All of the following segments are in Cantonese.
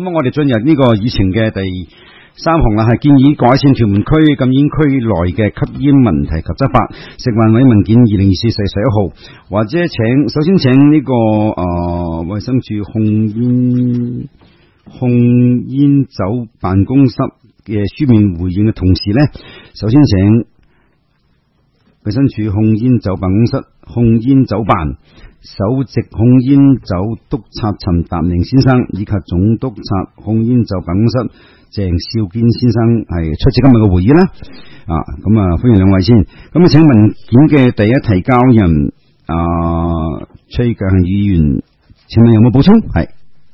咁我哋進入呢個議程嘅第3項啦，係建議改善屯門區禁煙區內嘅吸煙問題及執法。食環委文件2024世11號，或者首先請呢個衛生署控煙酒辦公室嘅書面回應嘅同時呢，首先請衛生署控煙酒辦公室控煙酒辦首席控煙酒督察陳達明先生以及總督察控煙酒辦公室鄭少堅先生係出席今日嘅會議啦。咁歡迎兩位先。咁請文件嘅第一提交人崔繼恒議員，請問有冇補充？係。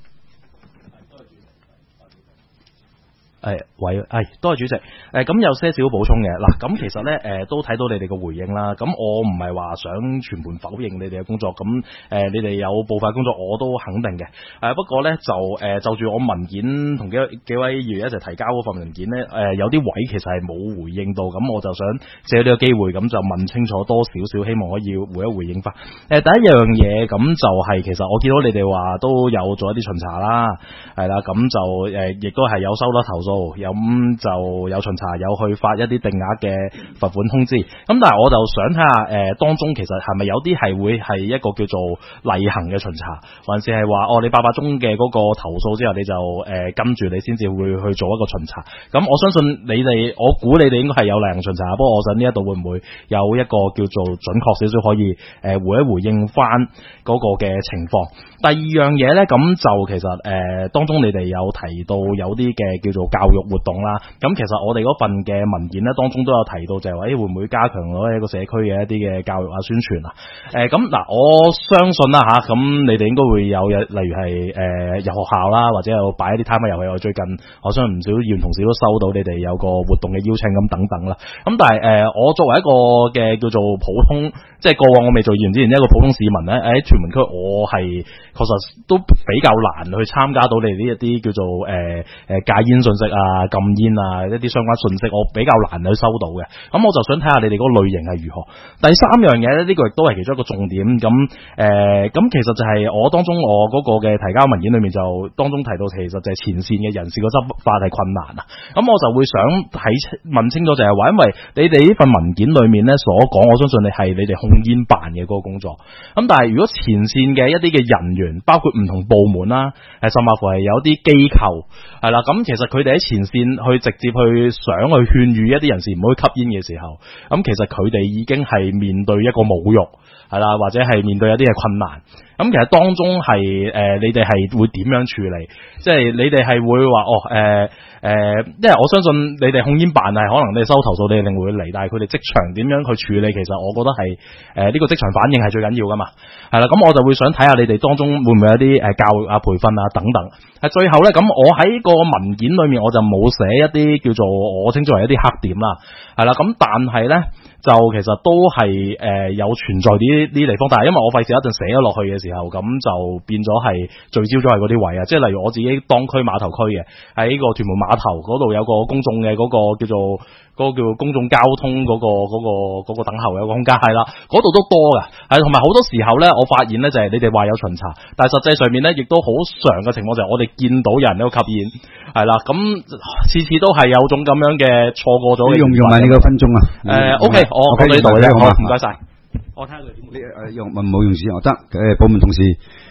多謝主席。咁有些少補充嘅嗱，咁其實咧都睇到你哋嘅回應啦。咁我唔係話想全盤否認你哋嘅工作，咁你哋有部分工作我都肯定嘅。不過咧就住我文件同幾位議員一齊提交嗰份文件咧，有啲位其實係冇回應到，咁我就想借呢個機會咁就問清楚多少少，希望可以回應翻。第一樣嘢咁就係其實我見到你哋話都有做一啲巡查啦，係啦，咁就亦都係有收到投訴。咁就有巡查，有去發一啲定額嘅罰款通知。咁但係我就想睇下當中其實係咪有啲係會係一個叫做例行嘅巡查，還是係話你800宗嘅嗰個投訴之後你就跟住你先至會去做一個巡查。咁我相信我估你哋應該係有例行巡查，不過我想呢一度會唔會有一個叫做準確少少可以回應翻嗰個嘅情況。第二樣嘢呢，咁就其實當中你哋有提到有啲嘅叫做教育活動啦，咁其實我哋嗰份嘅文件呢，當中都有提到就係話會唔會加強咗一個社區嘅一啲嘅教育宣傳啊。咁嗱，我相信啦吓，咁你哋應該會有例如係入學校啦，或者有擺一啲攤位遊戲。我最近我相信唔少議員同事都收到你哋有個活動嘅邀請咁等等啦。咁但係我作為一個嘅叫做普通，即係過往我未做議員之前一個普通市民呢，喺屯門區我係確實都比較難去參加到你哋呢一啲叫做戒煙信息啊、禁煙啊一啲相關信息，我比較難去收到嘅。咁我就想睇下你哋嗰個類型係如何。第三樣嘢呢，呢個亦都係其中一個重點。咁其實就係我當中我嗰個嘅提交文件裏面就當中提到，其實就係前線嘅人士個執法係困難啊。咁我就會想問清楚就係話，因為你哋呢份文件裏面呢所講，我相信你哋控煙辦嘅嗰個工作。咁但係如果前線嘅一啲嘅人員，包括唔同部門啦，甚至乎係有啲機構係啦，咁其實佢哋喺前線去直接去想去勸喻一啲人士唔好去吸煙嘅時候，咁其實佢哋已經係面對一個侮辱係啦，或者係面對一啲嘅困難。咁其實當中係你哋係會點樣處理？即係你哋係會話因為我相信你哋控煙辦係可能你哋收投訴你哋一定會嚟，但係佢哋職場點樣去處理？其實我覺得係呢個職場反應係最緊要噶嘛。係啦，咁我就會想睇下你哋當中會唔會有啲教育啊、培訓啊等等。最後呢，咁我喺個文件裏面我就冇寫一啲叫做我稱之為一啲黑點啦。係啦，咁但係呢，就其實都係有存在啲地方，但係因為我費事一陣寫咗落去嘅時候，咁就變咗係聚焦咗係嗰啲位啊。即係例如我自己當區碼頭區嘅，喺個屯門碼頭嗰度有個公眾嘅嗰個叫做公眾交通嗰個等候有個空間，係啦，嗰度都多噶，係同埋好多時候呢，我發現呢就係你哋話有巡查，但係實際上面呢亦都好常嘅情況就係我哋見到有人喺度吸煙，係啦，咁次次都係有種咁樣嘅錯過咗嘅。用埋你個分鐘啊 ？OK，我講到呢度啫，好，唔該晒。我睇下佢點。 你用冇用時我得部門同事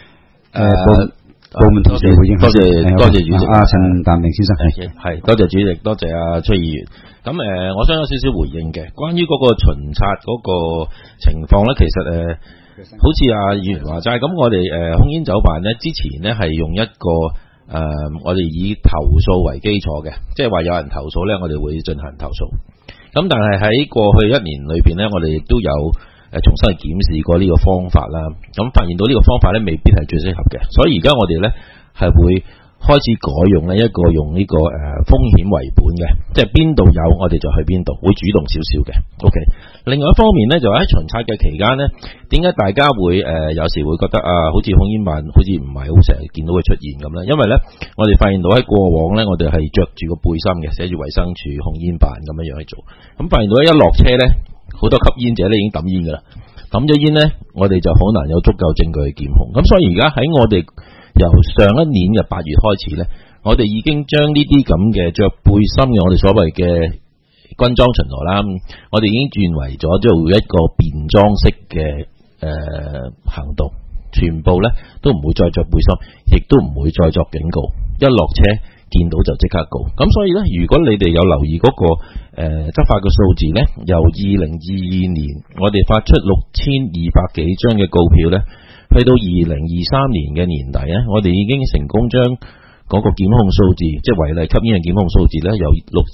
部門同事回應。 多謝主席。 陳達明先生係多謝主席，多謝崔議員。咁我想有少少回應嘅，關於嗰個巡查嗰個情況咧，其實好似議員話齋，咁我哋控煙酒辦咧之前咧係用一個我哋以投訴為基礎嘅，即係話有人投訴咧，我哋會進行投訴。咁但係喺過去1年裏邊咧，我哋亦都有重新去檢視過呢個方法啦。咁發現到呢個方法咧未必係最適合嘅，所以而家我哋咧係會開始改用呢一個用呢個風險為本嘅，即係邊度有我哋就去邊度，會主動少少嘅。OK。另外一方面呢，就喺巡查嘅期間呢，點解大家會有時會覺得好似控煙辦好似唔係好成日見到佢出現咁呢？因為呢，我哋發現到喺過往呢，我哋係着住個背心嘅，寫住衛生署控煙辦咁樣去做。咁發現到一落車呢，好多吸煙者呢已經抌煙噶啦，抌咗煙呢，我哋就好難有足夠證據去檢控。咁所以而家喺我哋由上一年嘅8月開始呢， 我哋已經將呢啲咁嘅着背心嘅我哋所謂嘅軍裝巡邏啦，我哋已經轉為咗做一個便裝式嘅行動，全部咧都唔會再着背心，亦都唔會再作警告，一落車見到就即刻告。咁所以咧，如果你哋有留意嗰個執法嘅數字咧，由2022年我哋發出6200幾張嘅告票咧，去到2023年嘅年底咧，我哋已經成功將嗰個檢控數字，即係違例吸煙嘅檢控數字咧，由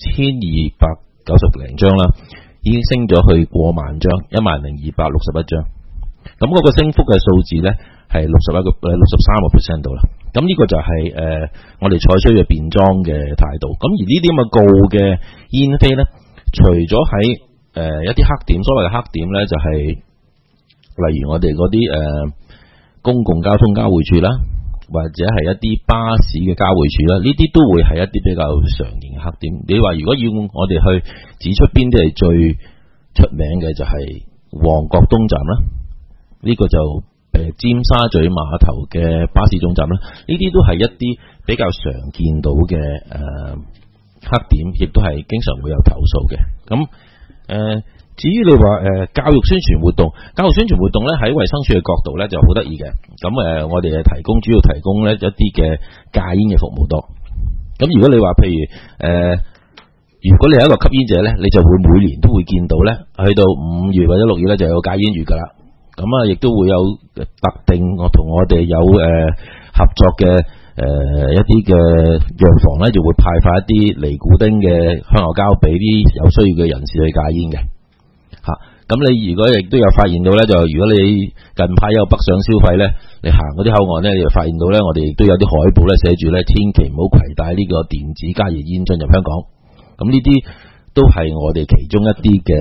6290零張啦，已經升咗去過萬張，10,261張。咁嗰個升幅嘅數字咧係63% 度啦。咁呢個就係我哋採取嘅便裝嘅態度。咁而呢啲咁嘅告嘅煙飛咧，除咗喺一啲黑點，所謂嘅黑點咧，就係例如我哋嗰啲公共交通交匯處啦，或者係一啲巴士嘅交匯處啦，呢啲都會係一啲比較常見嘅黑點。你話如果要我哋去指出邊啲係最出名嘅，就係旺角東站啦，呢個就尖沙咀碼頭嘅巴士總站啦，呢啲都係一啲比較常見到嘅黑點，亦都係經常會有投訴嘅。咁至於你話教育宣傳活動，咧喺衛生署嘅角度咧就好得意嘅。咁我哋主要提供咧一啲嘅戒煙嘅服務多。咁如果你話譬如如果你係一個吸煙者咧，你就會每年都會見到咧，去到5月或者6月咧就有戒煙月噶啦。咁亦都會有特定同我哋有合作嘅一啲嘅藥房咧，就會派發一啲尼古丁嘅香口膠俾啲有需要嘅人士去戒煙嘅。咁你如果亦都有發現到咧，就如果你近排有北上消費咧，你行嗰啲口岸咧，你就發現到咧，我哋亦都有啲海報咧寫住咧，千祈唔好攜帶呢個電子加熱煙進入香港。咁呢啲都係我哋其中一啲嘅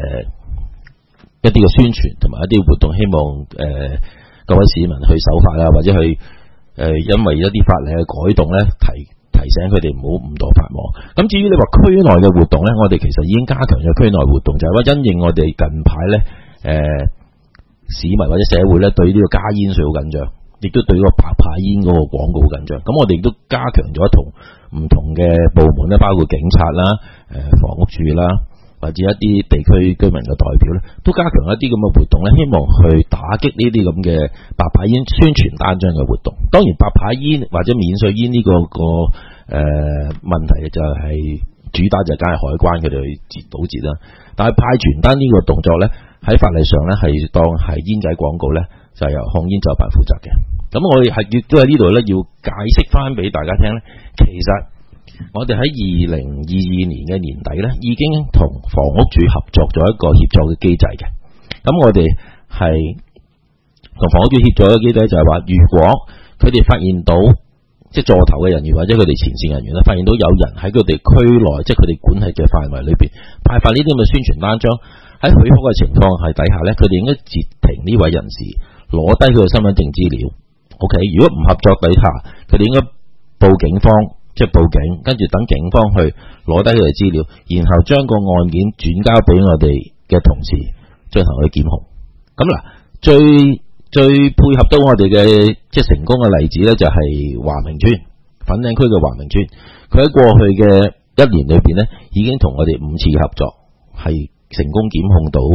宣傳同埋一啲活動，希望各位市民去守法啦，或者去因為一啲法例嘅改動咧，提醒佢哋唔好誤墮法網。咁至於你話區內嘅活動咧，我哋其實已經加強咗區內活動，就係話因應我哋近排咧市民或者社會咧對呢個加煙稅好緊張，亦都對嗰個白牌煙嗰個廣告好緊張。咁我哋亦都加強咗同唔同嘅部門咧，包括警察啦、房屋署啦，或者一啲地區居民嘅代表咧，都加強一啲咁嘅活動咧，希望去打擊呢啲咁嘅白牌煙宣傳單張嘅活動。當然，白牌煙或者免稅煙呢個問題就係主打就梗係海關佢哋去堵截啦。但係派傳單呢個動作咧，喺法例上咧係當係煙仔廣告咧，就係由控煙酒辦負責嘅。咁我哋亦都喺呢度咧要解釋翻俾大家聽咧，其實我哋喺2022年嘅年底咧，已經同房屋署合作咗一個協助嘅機制嘅。咁我哋係同房屋署協助嘅機制就係話，如果佢哋發現到即係座頭嘅人員或者佢哋前線人員咧，發現到有人喺佢哋區內，即係佢哋管轄嘅範圍裏邊派發呢啲咁嘅宣傳單張，喺許可嘅情況係底下咧，佢哋應該截停呢位人士，攞低佢嘅身份證資料。OK， 如果唔合作底下，佢哋應該報警方。即係報警，跟住等警方去攞低佢哋資料，然後將個案件轉交俾我哋嘅同事進行去檢控。咁嗱，最配合到我哋嘅即係成功嘅例子咧，就係華明村粉嶺區嘅華明村，佢喺過去嘅1年裏邊咧，已經同我哋5次嘅合作，係成功檢控到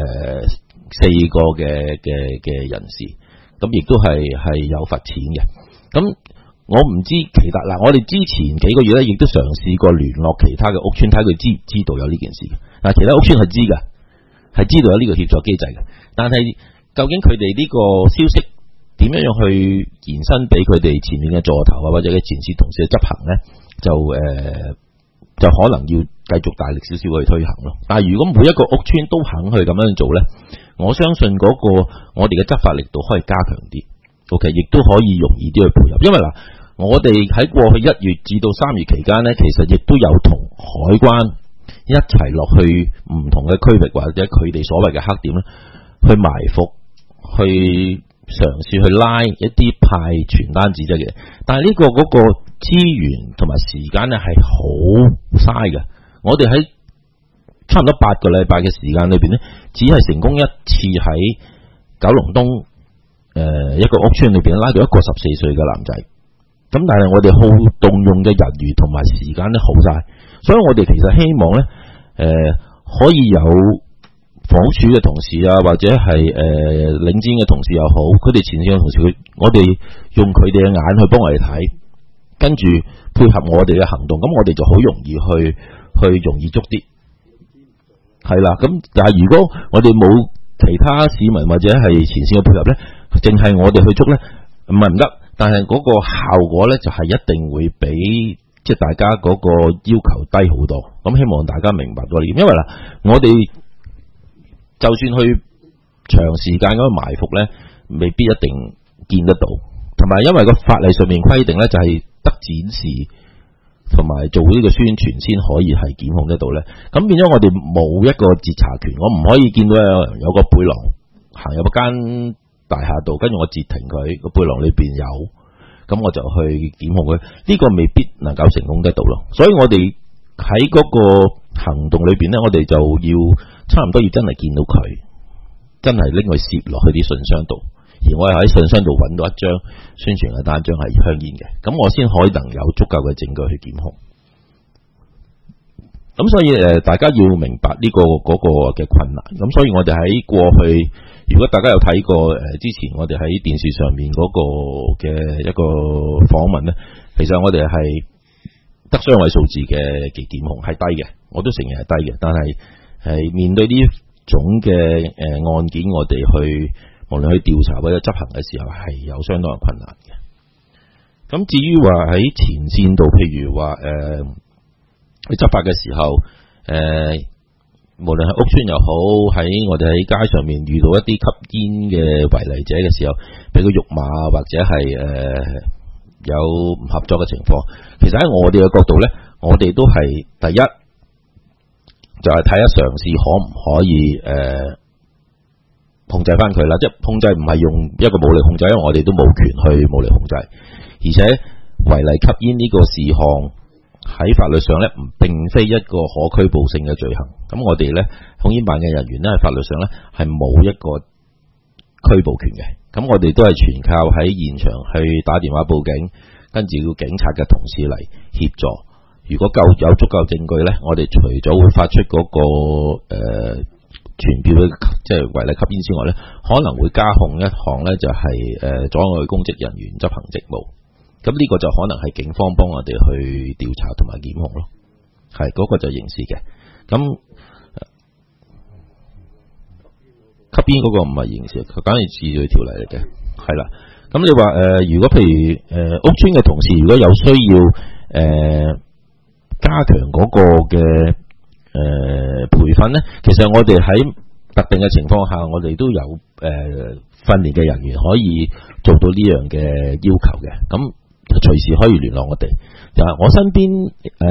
4個嘅人士，咁亦都係有罰錢嘅。咁我唔知其他嗱，我哋之前幾個月咧，亦都嘗試過聯絡其他嘅屋邨，睇佢知唔知道有呢件事嘅。嗱，其他屋邨係知㗎，係知道有呢個協助機制嘅。但係究竟佢哋呢個消息點樣去延伸俾佢哋前面嘅座頭啊，或者嘅前線同事去執行咧，就可能要繼續大力少少去推行咯。但係如果每一個屋邨都肯去咁樣做咧，我相信嗰個我哋嘅執法力度可以加強啲。OK， 亦都可以容易啲去配合，因為嗱，我哋喺過去1月至到3月期間呢，其實亦都有同海關一齊落去唔同嘅區域或者佢哋所謂嘅黑點咧，去埋伏，去嘗試去拉一啲派傳單紙啫嘅。但係呢個嗰個資源同埋時間咧係好嘥嘅。我哋喺差唔多8個禮拜嘅時間裏邊咧，只係成功1次喺九龍東。一個屋邨裏邊拉到一個14歲嘅男仔， 咁但係我哋耗動用嘅人員同埋時間咧耗晒，所以我哋其實希望咧可以有房屋署嘅同事啊，或者係領展嘅同事又好，佢哋前線嘅同事，我哋用佢哋嘅眼去幫我哋睇，跟住配合我哋嘅行動，咁我哋就好容易去容易捉啲，係啦。咁但係如果我哋冇其他市民或者係前線嘅配合咧，淨係我哋去捉咧，唔係唔得。但係嗰個效果咧，就係一定會比即係大家嗰個要求低好多。咁希望大家明白多啲，因為啦，我哋就算去長時間嗰個埋伏咧，未必一定見得到。同埋因為個法例上面規定咧，就係得展示同埋做呢個宣傳先可以係檢控得到咧。咁變咗我哋冇一個截查權，我唔可以見到有個背囊行入間大廈度，跟住我截停佢個背囊裏邊有，咁我就去檢控佢，呢個未必能夠成功得到咯。所以我哋喺嗰個行動裏邊咧，我哋就要差唔多要真係見到佢，真係拎佢攝落去啲信箱度，而我又喺信箱度揾到一張宣傳嘅單張係香煙嘅，咁我先可能有足夠嘅證據去檢控。咁所以大家要明白呢個嗰個嘅困難。咁所以我哋喺過去，如果大家有睇過之前我哋喺電視上面嗰個嘅一個訪問咧，其實我哋係得雙位數字嘅檢控係低嘅，我都承認係低嘅。但係面對呢種嘅案件，我哋去無論去調查或者執行嘅時候，係有相當嘅困難嘅。咁至於話喺前線度，譬如話去執法嘅時候，無論係屋邨又好，喺我哋喺街上面遇到一啲吸煙嘅違例者嘅時候，俾佢辱罵或者係有唔合作嘅情況，其實喺我哋嘅角度咧，我哋都係第一就係睇下嘗試可唔可以控制翻佢啦，即係控制唔係用一個武力控制，因為我哋都冇權去武力控制，而且違例吸煙呢個事項喺法律上咧，並非一個可拘捕性嘅罪行。咁我哋咧，控煙辦嘅人員咧，喺法律上咧係冇一個拘捕權嘅。咁我哋都係全靠喺現場去打電話報警，跟住要警察嘅同事嚟協助。如果有足夠證據咧，我哋除咗會發出嗰個傳票嘅即係違例吸煙之外咧，可能會加控一項咧，就係阻礙公職人員執行職務。咁呢個就可能係警方幫我哋去調查同埋檢控咯，係嗰個就刑事嘅。咁吸煙嗰個唔係刑事，佢簡直治罪條例嚟嘅，係啦。咁你話如果譬如屋邨嘅同事如果有需要加強嗰個嘅培訓咧，其實我哋喺特定嘅情況下，我哋都有訓練嘅人員可以做到呢樣嘅要求嘅。咁隨時可以聯絡我哋。我身邊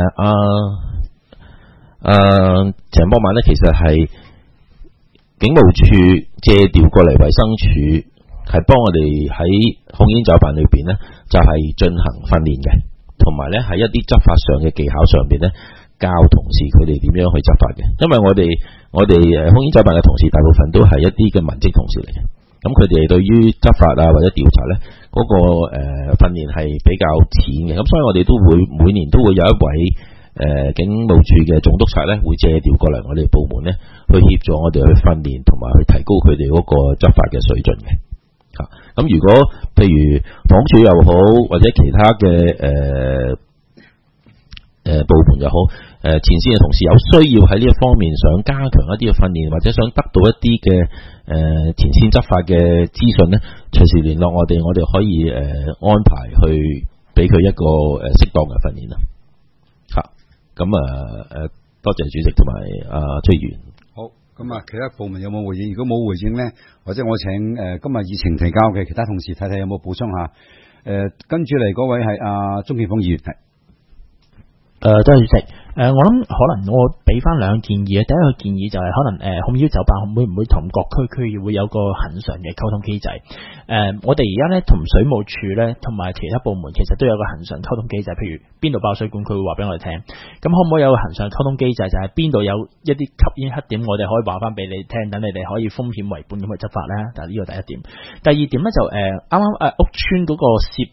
陳博文咧，其實係警務處借調過嚟衛生署，係幫我哋喺控煙酒辦裏邊咧，就係進行訓練嘅，同埋咧喺一啲執法上嘅技巧上邊咧，教同事佢哋點樣去執法嘅。因為我哋控煙酒辦嘅同事大部分都係一啲嘅文職同事嚟嘅。咁佢哋對於執法啊或者調查咧嗰個訓練係比較淺嘅，咁所以我哋都會每年都會有一位警務處嘅總督察咧，會借調過嚟我哋部門咧，去協助我哋去訓練同埋去提高佢哋嗰個執法嘅水準嘅。咁如果譬如房署又好或者其他嘅部門又好，前線嘅同事有需要喺呢一方面想加強一啲嘅訓練，或者想得到一啲嘅前線執法嘅資訊咧，隨時聯絡我哋，我哋可以安排去俾佢一個適當嘅訓練啦。咁多謝主席同埋崔議員。好， 咁其他部門有冇回應？如果冇回應咧，或者我請今日議程提交嘅其他同事睇睇有冇補充下。跟住嚟嗰位係鍾建峰議員。 多謝主席。我諗可能我俾翻兩個建議。第一個建議就係可能控煙酒辦會唔會同各區區議會有個恆常嘅溝通機制？我哋而家咧同水務署咧同埋其他部門其實都有個恆常溝通機制。譬如邊度爆水管，佢會話俾我哋聽。咁可唔可以有個恆常溝通機制？就係邊度有一啲吸煙黑點，我哋可以話翻俾你聽，等你哋可以風險為本咁去執法咧。但係呢個第一點。第二點咧就啱啱屋邨嗰個涉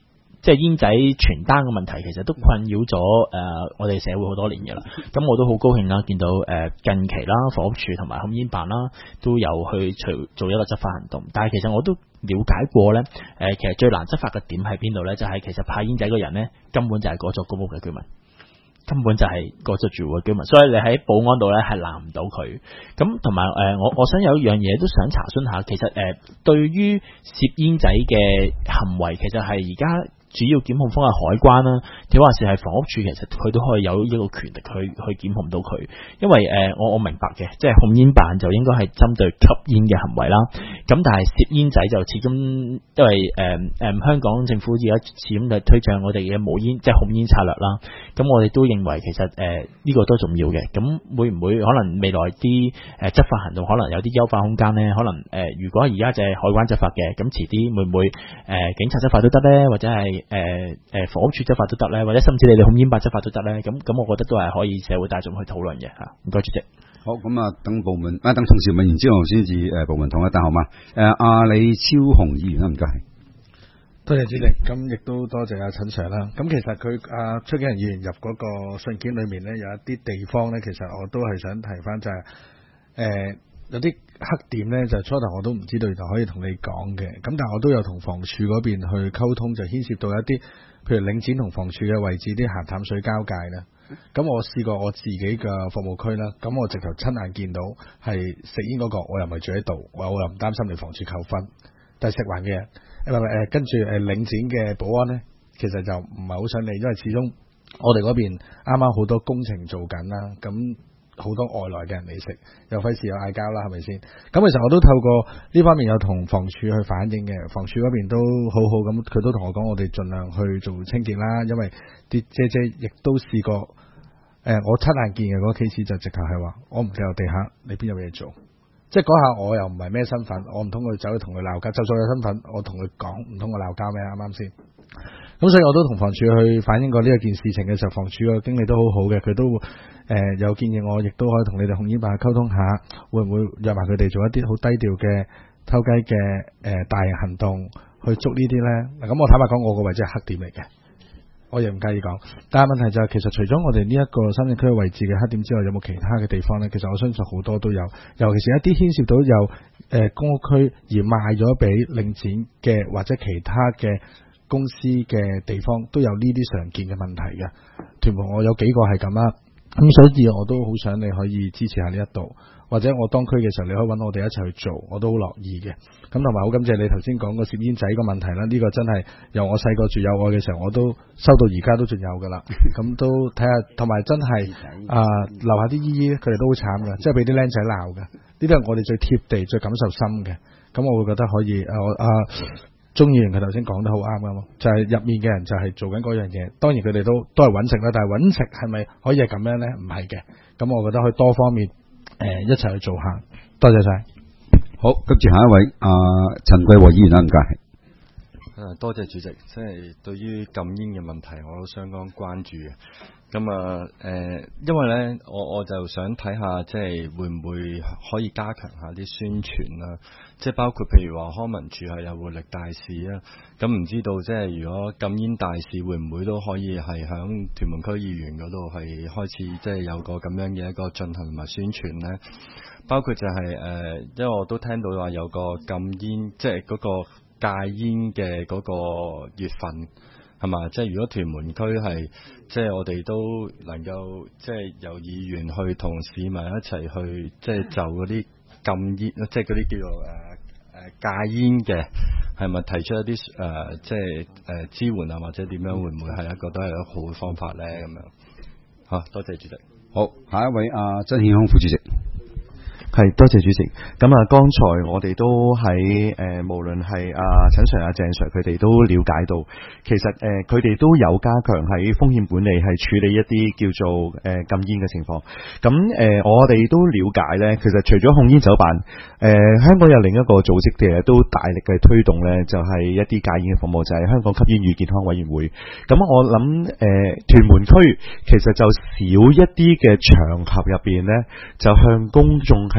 即係煙仔傳單嘅問題，其實都困擾咗我哋社會好多年嘅啦。咁我都好高興啦，見到近期啦，房屋署同埋控煙辦啦都有去做一個執法行動。但係其實我都了解過咧，其實最難執法嘅點喺邊度咧？就係其實派煙仔嗰人咧，根本就係嗰座公屋嘅居民。根本就係嗰座住戶嘅居民，所以你喺保安度咧係攔唔到佢。咁同埋我想有一樣嘢都想查詢下，其實對於攝煙仔嘅行為，其實係而家主要檢控方係海關啦，定還是係房屋署，其實佢都可以有一個權力去檢控到佢。因為我明白嘅，即係控煙辦就應該係針對吸煙嘅行為啦。咁但係攝煙仔就始終因為香港政府而家始終就推進我哋嘅無煙即係控煙策略啦。咁我哋都認為其實呢個都重要嘅。咁會唔會可能未來啲執法行動可能有啲優化空間呢？可能如果而家就係海關執法嘅，咁遲啲會唔會警察執法都得呢？或者係房屋署執法都得咧，或者甚至你哋控煙辦執法都得咧，咁我覺得都係可以社會大眾去討論嘅吓。唔該，主席。 好，咁啊，等部門等同事問完之後先至部門同一單好嘛？阿李超雄議員啦，唔該。 多謝主席，咁亦都多謝阿陳 Sir 啦。咁其實佢崔景仁議員入嗰個信件裏面咧，有一啲地方咧，其實我都係想提翻就係有啲黑點咧，就初頭我都唔知道，原來可以同你講嘅。咁但係我都有同房署嗰邊去溝通，就牽涉到一啲，譬如領展同房署嘅位置啲鹹淡水交界啦。咁我試過我自己嘅服務區啦，咁我直頭親眼見到係食煙嗰個，我又唔係住喺度，我又唔擔心你房署扣分。但係食環嘅人，跟住領展嘅保安咧，其實就唔係好想理，因為始終我哋嗰邊啱啱好多工程做緊啦，咁好多外來嘅人嚟食，又費事有嗌交啦，係咪先？咁其實我都透過呢方面有同房署去反映嘅，房署嗰邊都好好咁，佢都同我講，我哋盡量去做清潔啦，因為啲姐姐亦都試過，我親眼見嘅嗰個 case 就直頭係話，我唔掉地下，你邊有嘢做？即係嗰下我又唔係咩身份，我唔通去走去同佢鬧交，就算有身份，我同佢講，唔通我鬧交咩？啱啱先？咁所以我都同房署去反映過呢一件事情嘅時候，房署個經理都好好嘅，佢都有建議我，亦都可以同你哋控煙辦溝通下，會唔會約埋佢哋做一啲好低調嘅偷雞嘅大型行動去捉呢啲咧？嗱，咁我坦白講，我個位置係黑點嚟嘅，我亦唔介意講。但係問題就係，其實除咗我哋呢一個新城區位置嘅黑點之外，有冇其他嘅地方咧？其實我相信好多都有，尤其是一啲牽涉到有公屋區而賣咗俾領展嘅或者其他嘅公司嘅地方都有呢啲常見嘅問題嘅。屯門我有幾個係咁啦，咁所以我都好想你可以支持下呢一度，或者我當區嘅時候你可以揾我哋一齊去做，我都好樂意嘅。咁同埋好感謝你頭先講個攝煙仔個問題啦，呢個真係由我細個住有愛嘅時候我都收到，而家都仲有噶啦。咁都睇下，同埋真係樓下啲姨姨佢哋都好慘噶，即係俾啲僆仔鬧嘅，呢啲係我哋最貼地最感受深嘅。咁我會覺得可以鍾議員佢頭先講得好啱㗎嘛，就係入面嘅人就係做緊嗰樣嘢，當然佢哋都係揾食啦，但係揾食係咪可以係咁樣咧？唔係嘅，咁我覺得可以多方面一齊去做下。多謝晒。 好，跟住下一位陳桂和議員啦，唔該。 多謝主席，即係對於禁煙嘅問題，我都相當關注嘅。咁因為咧，我就想睇下，即係會唔會可以加強下啲宣傳啦，即係包括譬如話康文署係有活力大使啊，咁唔知道即係如果禁煙大使會唔會都可以係響屯門區議員嗰度係開始即係有個咁樣嘅一個進行同埋宣傳咧，包括就係因為我都聽到話有個禁煙，即係嗰個戒煙嘅嗰個月份。係嘛？即係如果屯門區係，即係我哋都能夠，即係由議員去同市民一齊去，即係就嗰啲禁煙，即係嗰啲叫做戒煙嘅，係咪提出一啲即係支援啊，或者點樣會唔會係一個都係一個好嘅方法咧？咁樣好，多謝主席。 好，下一位曾憲康副主席。 係，多謝主席。咁剛才我哋都喺無論係陳 Sir 鄭 Sir 佢哋都了解到，其實佢哋都有加強喺風險管理，係處理一啲叫做禁煙嘅情況。咁我哋都了解咧，其實除咗控煙酒辦，香港有另一個組織嘅都大力嘅推動咧，就係一啲戒煙嘅服務，就係香港吸煙與健康委員會。咁我諗屯門區其實就少一啲嘅場合入邊咧，就向公眾係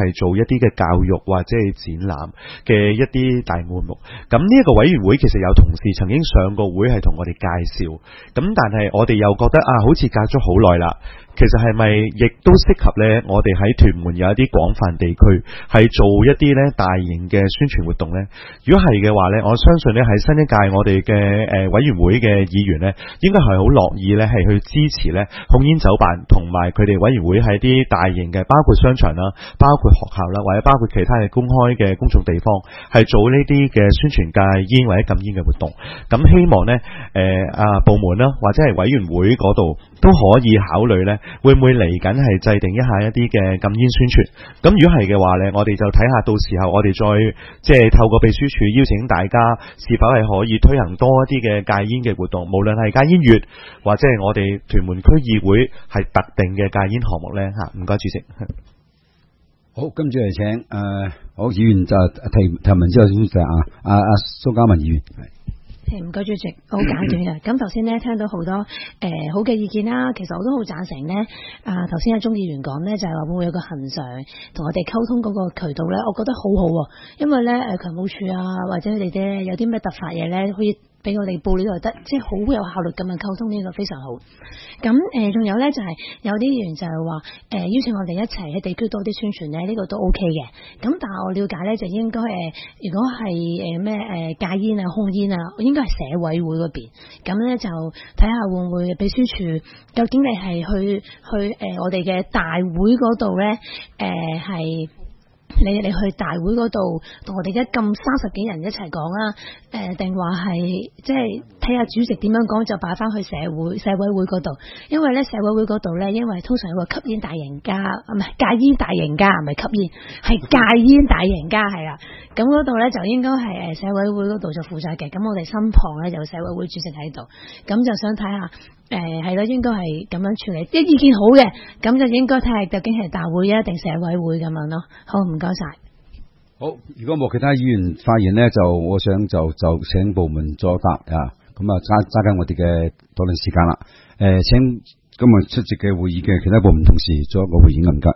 係做一啲嘅教育或者係展覽嘅一啲大項目。咁呢一個委員會其實有同事曾經上過會係同我哋介紹，咁但係我哋又覺得好似隔咗好耐啦。其實係咪亦都適合呢？我哋喺屯門有一啲廣泛地區係做一啲呢大型嘅宣傳活動呢？如果係嘅話呢，我相信呢喺新一屆我哋嘅委員會嘅議員呢，應該係好樂意呢係去支持呢控煙酒辦同埋佢哋委員會喺啲大型嘅，包括商場啦、包括學校啦，或者包括其他嘅公開嘅公眾地方，係做呢啲嘅宣傳戒煙或者禁煙嘅活動。咁希望呢部門啦或者係委員會嗰度都可以考慮呢。會唔會嚟緊係制定一下一啲嘅禁煙宣傳？咁如果係嘅話呢，我哋就睇下到時候我哋再即係透過秘書處邀請大家，是否係可以推行多一啲嘅戒煙嘅活動，無論係戒煙月或者係我哋屯門區議會係特定嘅戒煙項目呢？吓，唔該主席。 好，跟住嚟請好議員就提問之後先就蘇嘉文議員。 唔該主席，好簡短嘅。咁頭先咧聽到好多好嘅意見啦，其實我都好贊成呢。頭先阿鍾議員講呢，就係話會唔會有個恆常同我哋溝通嗰個渠道呢？我覺得好好喎，因為呢強務處或者佢哋咧有啲咩突發嘢呢，可以俾我哋報料就得，即係好有效率咁樣溝通，呢個非常好。咁仲有呢，就係有啲議員就係話邀請我哋一齊喺地區多啲宣傳呢，呢個都 OK 嘅。咁但係我了解呢，就應該如果係戒煙啊、控煙啊，應該係社委會嗰邊。咁呢，就睇下會唔會秘書處究竟你係去我哋嘅大會嗰度呢，係。你去大會嗰度同我哋而家咁30幾人一齊講啦，定話係即係睇下主席點樣講就擺翻去社委會嗰度，因為咧社委會嗰度咧，因為通常有個吸煙大贏家，唔係戒煙大贏家，唔係吸煙，係戒煙大贏家係啦。咁嗰度咧就應該係社委會嗰度就負責嘅，咁我哋身旁咧有社委會主席喺度，咁就想睇下。係咯，應該係咁樣處理。啲意見好嘅，咁就應該睇下究竟係大會啊定社委會咁樣咯。好，唔該晒。 好，如果冇其他議員發言呢，我想就請部門作答啊。咁揸緊我哋嘅討論時間啦。請今日出席嘅會議嘅其他部門同事做一個回應，唔該。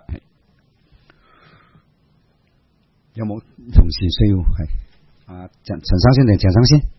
有冇同事需要係陳生先定鄭生先？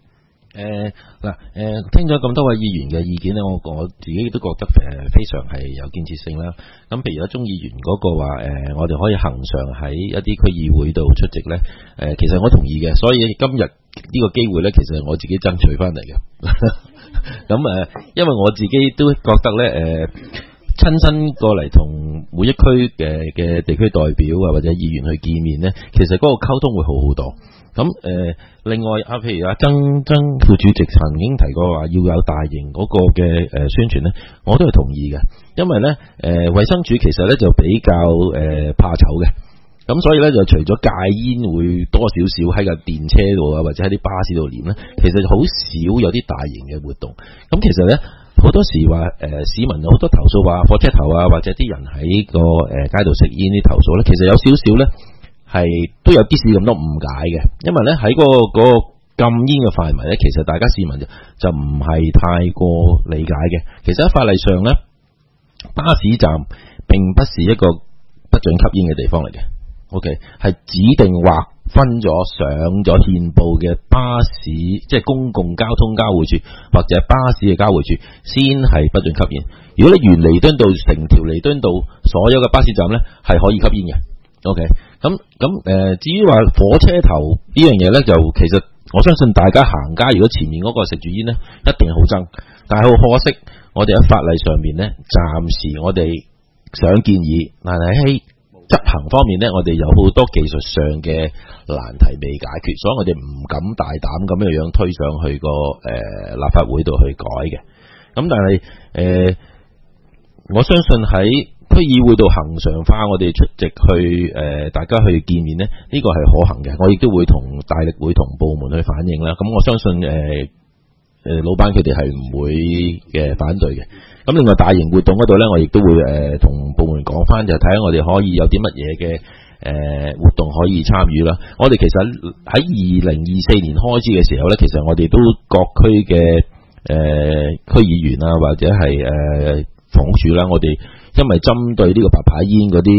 聽咗咁多位議員嘅意見呢，我自己都覺得非常係有建設性啦。咁譬如阿鍾議員嗰個話我哋可以恆常喺一啲區議會度出席呢，其實我同意嘅。所以今日呢個機會呢，其實我自己爭取翻嚟嘅。咁因為我自己都覺得呢，親身過嚟同每一區嘅地區代表或者議員去見面呢，其實嗰個溝通會好好多。咁另外譬如曾副主席曾經提過話要有大型嗰個嘅宣傳呢，我都係同意嘅。因為呢衛生署其實呢就比較怕醜嘅，咁所以呢就除咗戒煙會多少少喺個電車度或者喺啲巴士度念呢，其實好少有啲大型嘅活動。咁其實呢好多時話市民有好多投訴話火車頭或者啲人喺個街道食煙啲投訴呢，其實有少少呢。係都有啲事咁多誤解嘅，因為咧喺嗰個禁煙嘅範圍咧，其實大家市民就唔係太過理解嘅。其實喺法例上咧，巴士站並不是一個不准吸煙嘅地方嚟嘅。OK， 係指定劃分咗上咗憲報嘅巴士，即係公共交通交匯處或者巴士嘅交匯處，先係不准吸煙。如果你沿彌敦道成條彌敦道所有嘅巴士站咧，係可以吸煙嘅。OK。咁至於話火車頭呢樣嘢呢，就其實我相信大家行街，如果前面嗰個食住煙呢，一定好憎。但係好可惜，我哋喺法例上面呢，暫時我哋想建議，但係喺執行方面呢，我哋有好多技術上嘅難題未解決，所以我哋唔敢大膽咁樣推上去個立法會度去改嘅。咁但係我相信喺區議會度恆常化，我哋出席去大家去見面呢，呢個係可行嘅。我亦都會大力會同部門去反映啦。咁我相信老闆佢哋係唔會反對嘅。咁另外大型活動嗰度呢，我亦都會同部門講翻，就睇下我哋可以有啲乜嘢嘅活動可以參與啦。我哋其實喺2024年開始嘅時候呢，其實我哋都各區嘅區議員啊，或者係房署啦，我哋因為針對呢個白牌煙嗰啲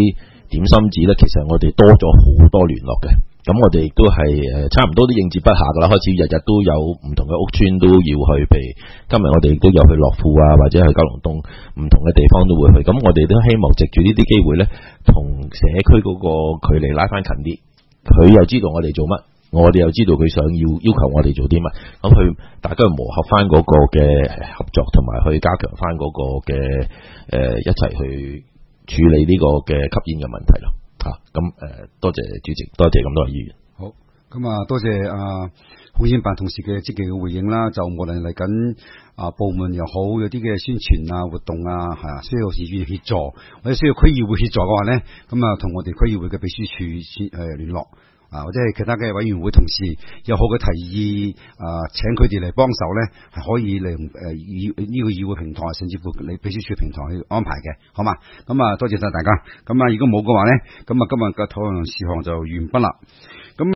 點心紙咧，其實我哋多咗好多聯絡嘅。咁我哋亦都係差唔多都應接不暇噶啦，開始日日都有唔同嘅屋邨都要去，譬如今日我哋都有去樂富啊，或者去九龍東唔同嘅地方都會去。咁我哋都希望藉住呢啲機會咧，同社區嗰個距離拉翻近啲。佢又知道我哋做乜，我哋又知道佢想要求我哋做啲乜，咁去大家去磨合翻嗰個嘅合作，同埋去加強翻嗰個嘅一齊去處理呢個嘅吸煙嘅問題咯。咁多謝主席，多謝咁多位議員。 好，咁多謝控煙辦同事嘅積極嘅回應啦。就無論嚟緊部門又好，有啲嘅宣傳活動需要市議員協助，或者需要區議會協助嘅話咧，咁同我哋區議會嘅秘書處聯絡。或者係其他嘅委員會同事有好嘅提議，請佢哋嚟幫手咧，係可以嚟呢個議會平台，甚至乎你秘書處平台去安排嘅，好嘛？咁多謝晒大家。咁如果冇嘅話咧，咁今日嘅討論事項就完畢啦。咁